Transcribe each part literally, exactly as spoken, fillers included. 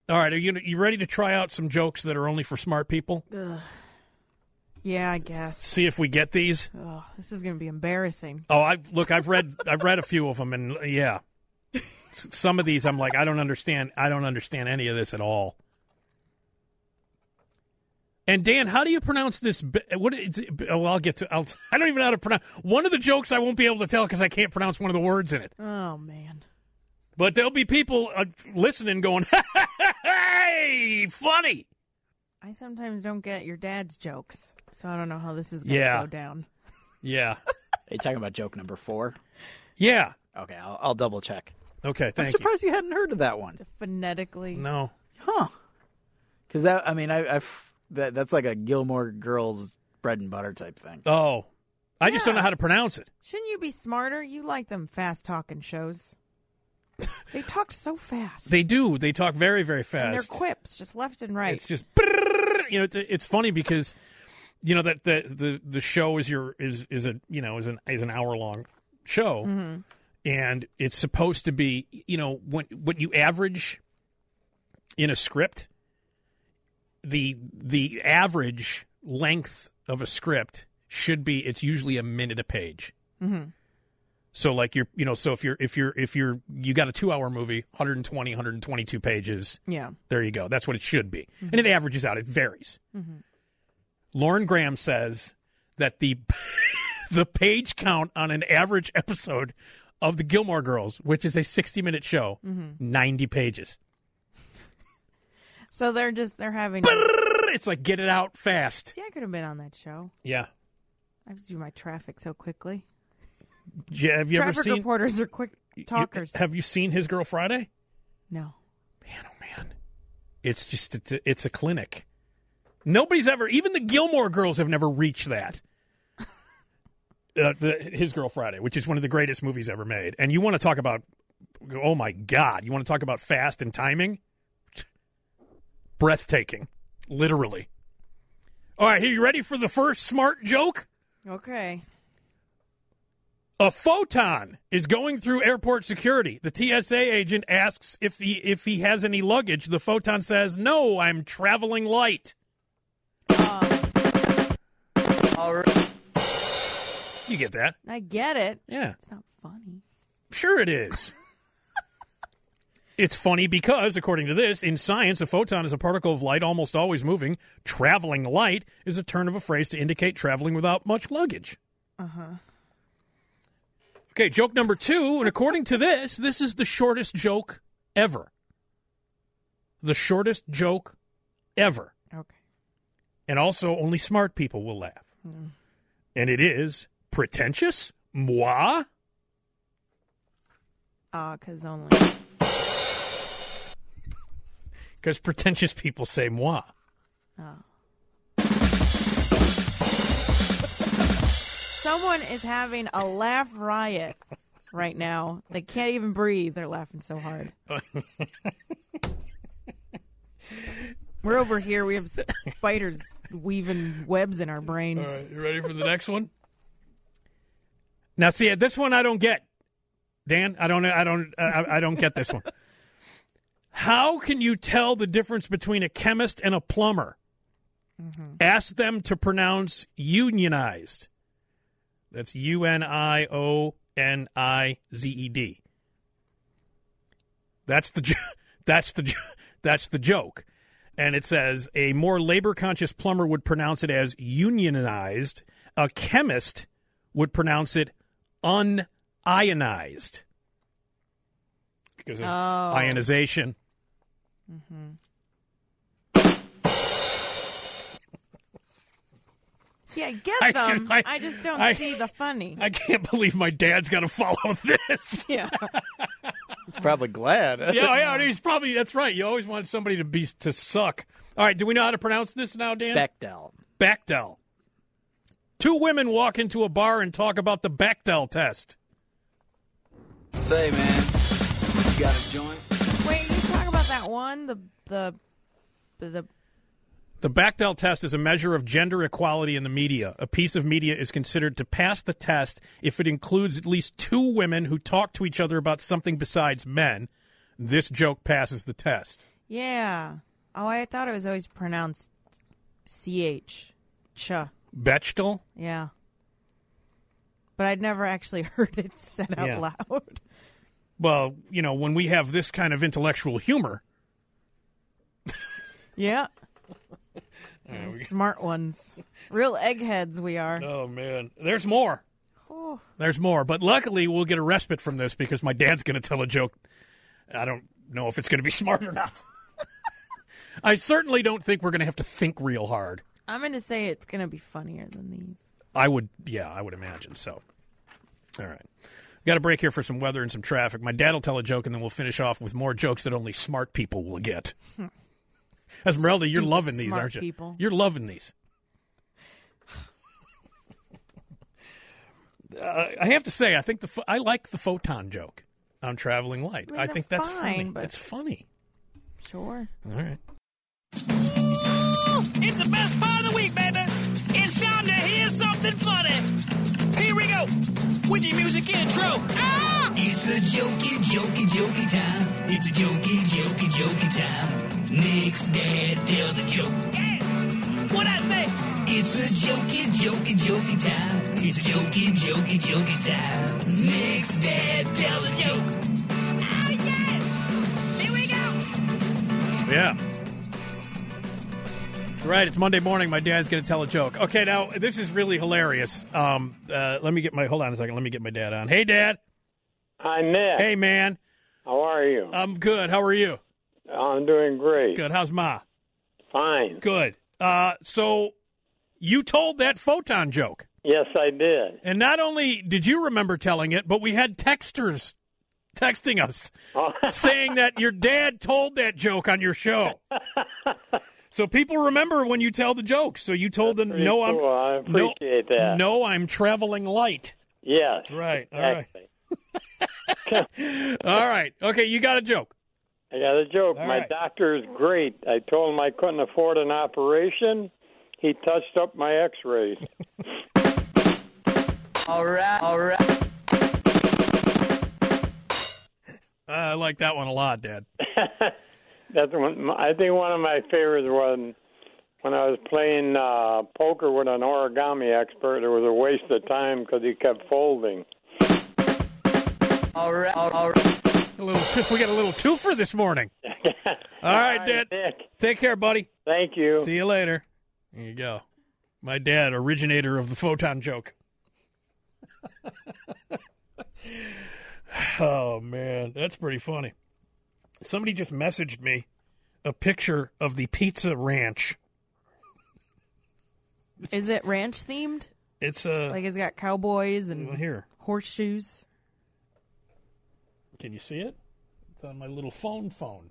All right, are you you ready to try out some jokes that are only for smart people? Ugh. Yeah, I guess. See if we get these. Oh, this is going to be embarrassing. Oh, I look, I've read I've read a few of them, and yeah, S- some of these I'm like, I don't understand. I don't understand any of this at all. And Dan, how do you pronounce this? What is it? Oh, well, I'll get to. I'll, I don't even know how to pronounce one of the jokes. I won't be able to tell because I can't pronounce one of the words in it. Oh man! But there'll be people uh, listening, going, "Hey, funny." I sometimes don't get your dad's jokes, so I don't know how this is going to Yeah. go down. Yeah. Are you talking about joke number four? Yeah. Okay, I'll, I'll double check. Okay, thank I'm surprised you. hadn't heard of that one. To phonetically. you. No. Huh. Because that, I mean, I, I've, that that's like a Gilmore Girls bread and butter type thing. Oh, I just don't know how to pronounce it. Shouldn't you be smarter? You like them fast-talking shows. They talk so fast. They do. They talk very, very fast. And their quips, just left and right. It's just, you know, it's, it's funny because, you know, that the, the, the show is your is is a you know is an is an hour long show, Mm-hmm. and it's supposed to be, you know, when what you average in a script, the the average length of a script should be it's usually a minute a page. Mm-hmm. So like you're, you know, so if you're, if you're, if you're, you got a two hour movie, one hundred twenty, one hundred twenty-two pages. Yeah. There you go. That's what it should be. Mm-hmm. And it averages out. It varies. Mm-hmm. Lauren Graham says that the, the page count on an average episode of the Gilmore Girls, which is a sixty minute show, mm-hmm. ninety pages. So they're just, they're having. It's like, get it out fast. See, I could have been on that show. Yeah. I have to do my traffic so quickly. Yeah, have you Traffic ever seen reporters are quick talkers. You, have you seen His Girl Friday? No. Man, oh man, it's just it's a, it's a clinic. Nobody's ever, even the Gilmore Girls have never reached that. Uh, the, His Girl Friday, which is one of the greatest movies ever made, and you want to talk about, oh my God, you want to talk about fast and timing, breathtaking, literally. All right, are you ready for the first smart joke? Okay. A photon is going through airport security. The T S A agent asks if he if he has any luggage. The photon says, "No, I'm traveling light." Uh, All right. You get that? I get it. Yeah. It's not funny. Sure it is. It's funny because, according to this, in science, a photon is a particle of light almost always moving. Traveling light is a turn of a phrase to indicate traveling without much luggage. Uh-huh. Okay, joke number two, and according to this, this is the shortest joke ever. The shortest joke ever. Okay. And also, only smart people will laugh. Mm. And it is pretentious? Moi? Ah, uh, because only. Because pretentious people say moi. Oh. Someone is having a laugh riot right now. They can't even breathe. They're laughing so hard. We're over here. We have spiders weaving webs in our brains. All right, you ready for the next one? Now, see, this one I don't get. Dan, I don't, I don't, I, I don't get this one. How can you tell the difference between a chemist and a plumber? Mm-hmm. Ask them to pronounce unionized. That's U N I O N I Z E D. That's the that's the that's the joke. And it says a more labor-conscious plumber would pronounce it as unionized. A chemist would pronounce it unionized because of oh. ionization. Mm-hmm. See, I get I them. can- I- I, just don't I- see the funny. I can't believe my dad's got to follow this. yeah. He's probably glad. Yeah, yeah, he's probably, that's right. You always want somebody to be to suck. All right, do we know how to pronounce this now, Dan? Bechdel. Bechdel. Two women walk into a bar and talk about the Bechdel test. Say, man, you got a joint? Wait, you talk about that one? The the the. The Bechdel test is a measure of gender equality in the media. A piece of media is considered to pass the test if it includes at least two women who talk to each other about something besides men. This joke passes the test. Yeah. Oh, I thought it was always pronounced C H. Ch. Bechtel? Yeah. But I'd never actually heard it said out Yeah. loud. Well, you know, when we have this kind of intellectual humor. Yeah. Right, we- Smart ones. Real eggheads we are. Oh, man. There's more. Oh. There's more. But luckily, we'll get a respite from this because my dad's going to tell a joke. I don't know if it's going to be smart or not. I certainly don't think we're going to have to think real hard. I'm going to say it's going to be funnier than these. I would, yeah, I would imagine so. All right. Got a break here for some weather and some traffic. My dad will tell a joke, and then we'll finish off with more jokes that only smart people will get. Esmeralda, you're Stupid loving these, smart aren't you? people. You're loving these. uh, I have to say, I think the pho- I like the photon joke on Traveling Light. I mean, I think they're that's fine, funny. but- It's funny. Sure. All right. It's the best part of the week, baby. It's time to hear something funny. Here we go with your music intro. Ah! It's a jokey, jokey, jokey time. It's a jokey, jokey, jokey time. Nick's dad tells a joke. Yeah. What I say? It's a jokey, jokey, jokey time. It's a jokey, jokey, jokey time. Nick's dad tells a joke. Oh, yes! Here we go. Yeah. That's right. It's Monday morning. My dad's going to tell a joke. Okay, now, this is really hilarious. Um, uh, let me get my, hold on a second. Let me get my dad on. Hey, Dad. Hi, Nick. Hey, man. How are you? I'm good. How are you? I'm doing great. Good. How's Ma? Fine. Good. Uh, so you told that photon joke. Yes, I did. And not only did you remember telling it, but we had texters texting us Oh. saying that your dad told that joke on your show. So people remember when you tell the joke. So you told them, Pretty no, I'm cool. I no, appreciate that. no, I'm traveling light. Yes. Right. All right. Exactly. All right. Okay, you got a joke. I got a joke. All My right. doctor is great. I told him I couldn't afford an operation. He touched up my x-rays. All right, all right. I like that one a lot, Dad. That's one, I think one of my favorites was when I was playing uh, poker with an origami expert. It was a waste of time because he kept folding. All right, all all right. A little two, we got a little twofer this morning. All right, Dad. Nick. Take care, buddy. Thank you. See you later. There you go. My dad, originator of the photon joke. Oh, man. That's pretty funny. Somebody just messaged me a picture of the Pizza Ranch. Is it ranch themed? It's a... Like it's got cowboys well, and here. horseshoes? Can you see it? It's on my little phone phone.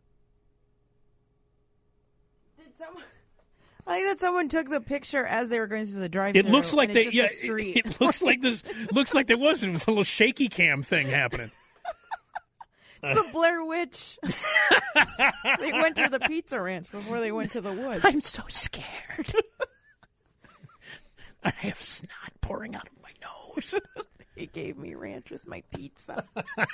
Did someone... I think that someone took the picture as they were going through the drive-thru. It looks like and it's they... Yeah, just a street. it, it looks like this. Looks like there was. It was a little shaky cam thing happening. It's the Blair Witch. They went to the Pizza Ranch before they went to the woods. I'm so scared. I have snot pouring out of my nose. He gave me ranch with my pizza.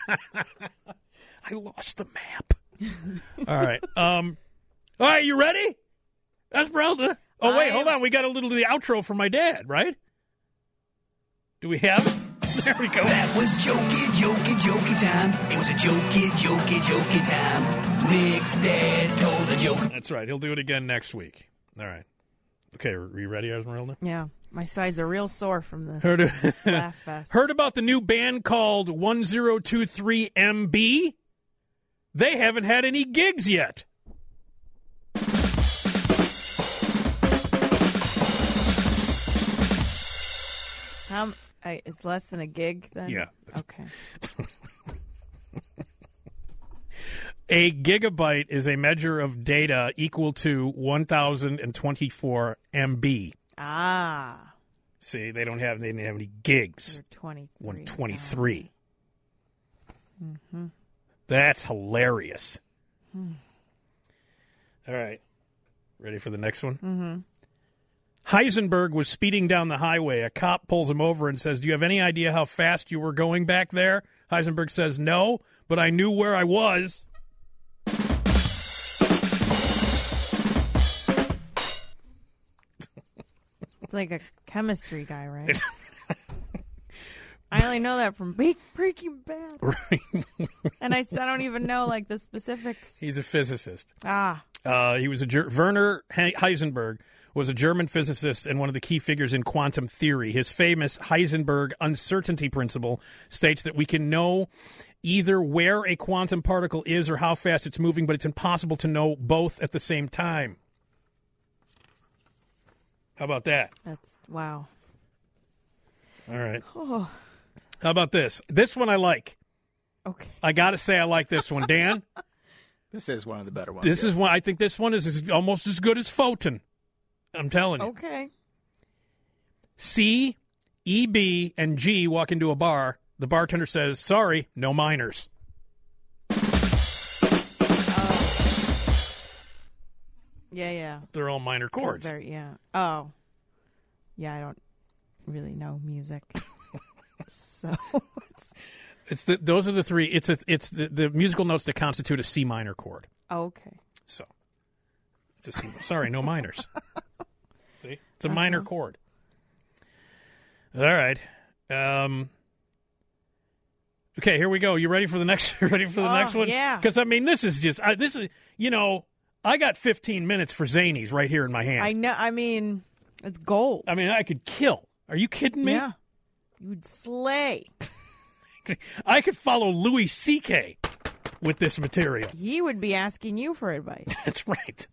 I lost the map. All right. Um. All right. You ready? Esmeralda. Oh wait, I hold am- on. We got a little of the outro from my dad, right? Do we have it? There we go. That was jokey, jokey, jokey time. It was a jokey, jokey, jokey time. Nick's dad told a joke. That's right. He'll do it again next week. All right. Okay. Are you ready, Esmeralda? Yeah, my sides are real sore from this Heard, laugh fest. heard about the new band called one zero two three M B? They haven't had any gigs yet. How, I, it's less than a gig then? Yeah. Okay. A gigabyte is a measure of data equal to one thousand twenty-four M B. Ah. See, they don't have they didn't have any gigs. You're twenty-three. one twenty-three. Mm-hmm. That's hilarious. Hmm. All right. Ready for the next one? Mm-hmm. Heisenberg was speeding down the highway. A cop pulls him over and says, "Do you have any idea how fast you were going back there?" Heisenberg says, "No, but I knew where I was." like a chemistry guy, right? I only know that from Be- Breaking Bad. Right. And I, I don't even know, like, the specifics. He's a physicist. Ah. Uh, he was a Ger- Werner He- Heisenberg was a German physicist and one of the key figures in quantum theory. His famous Heisenberg uncertainty principle states that we can know either where a quantum particle is or how fast it's moving, but it's impossible to know both at the same time. How about that? That's, wow. All right. Oh. How about this? This one I like. Okay. I got to say I like this one. Dan? This is one of the better ones. This yeah. is one. I think this one is as, almost as good as Photon. I'm telling you. Okay. C, E, B, and G walk into a bar. The bartender says, sorry, no minors. Yeah, yeah. They're all minor 'Cause chords. they're- Yeah. Oh. Yeah, I don't really know music. So it's It's the those are the three. It's a it's the, the musical notes that constitute a C minor chord. okay. So it's a C. Sorry, no minors. See, it's a minor chord. All right. Um. Okay, here we go. You ready for the next? You ready for the Oh, next one? yeah. Because I mean, this is just I, this is you know I got fifteen minutes for Zanies right here in my hand. I know. I mean, it's gold. I mean, I could kill. Are you kidding me? Yeah. You would slay. I could follow Louis C K with this material. He would be asking you for advice. That's right.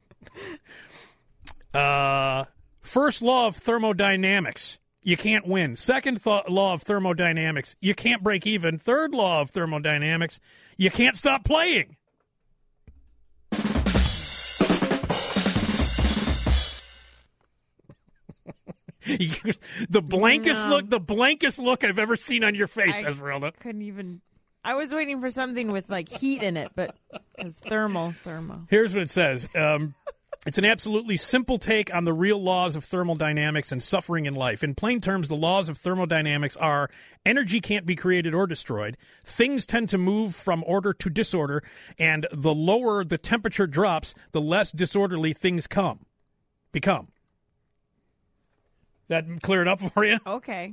Uh, first law of thermodynamics. You can't win. Second th- law of thermodynamics. You can't break even. Third law of thermodynamics. You can't stop playing. The blankest No. look, the blankest look I've ever seen on your face, I Esmeralda. couldn't even. I was waiting for something with like heat in it, but it's thermal, thermal. Here's what it says. Um, it's an absolutely simple take on the real laws of thermodynamics and suffering in life. In plain terms, the laws of thermodynamics are energy can't be created or destroyed, things tend to move from order to disorder, and the lower the temperature drops, the less disorderly things come, become. That clear it up for you? Okay.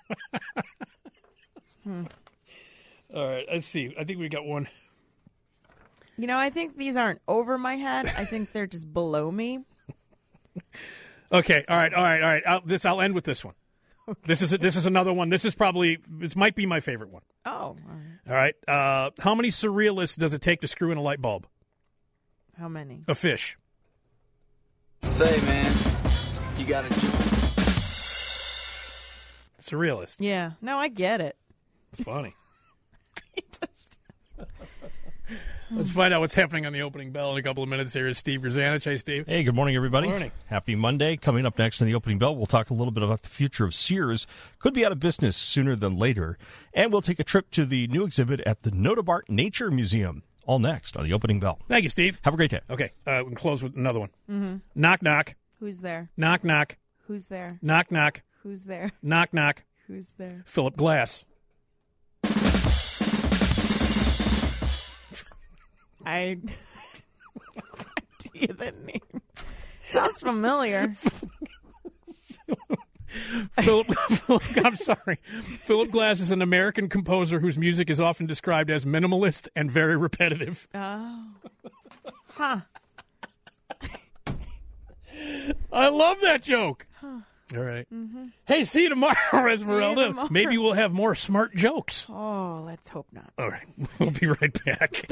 All right, let's see. I think we got one. You know, I think these aren't over my head. I think they're just below me. Okay, all right, all right, all right. I'll, this I'll end with this one. This is a, this is another one. This is probably this might be my favorite one. Oh, all right. All right. Uh, how many surrealists does it take to screw in a light bulb? How many? A fish. Say, man, you got a joint. Surrealist. Yeah. No, I get it. It's funny. I just. Let's find out what's happening on the opening bell in a couple of minutes. Here is Steve Grzanich. Hey, Steve. Hey, good morning, everybody. Good morning. Happy Monday. Coming up next on the opening bell, we'll talk a little bit about the future of Sears. Could be out of business sooner than later. And we'll take a trip to the new exhibit at the Notabart Nature Museum. All next on the opening bell. Thank you, Steve. Have a great day. Okay, uh, we can close with another one. Mm-hmm. Knock, knock. Who's there? Knock, knock. Who's there? Knock, knock. Who's there? Knock, knock. Who's there? Philip Glass. I. Do you the name? Sounds familiar. Philip, I'm sorry. Philip Glass is an American composer whose music is often described as minimalist and very repetitive. Oh. Huh. I love that joke. Huh. All right. Mm-hmm. Hey, see you tomorrow, Esmeralda. tomorrow. Maybe we'll have more smart jokes. Oh, let's hope not. All right. We'll be right back.